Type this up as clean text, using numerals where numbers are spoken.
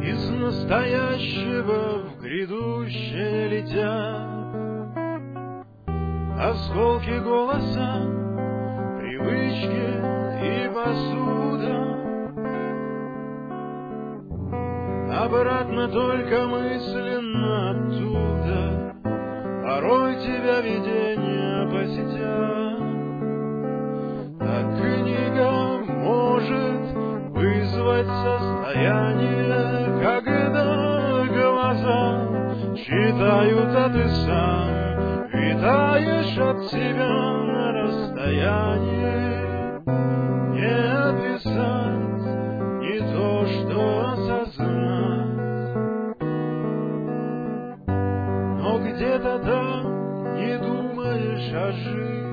Из настоящего в грядущее летят осколки голоса, привычки и посуда. Обратно только мысленно оттуда порой тебя видения посетят. А книга может вызвать состояние, когда глаза читают, а ты сам витаешь от себя на расстоянии. Не описать, не то что осознать, но где-то там не думаешь о жизни.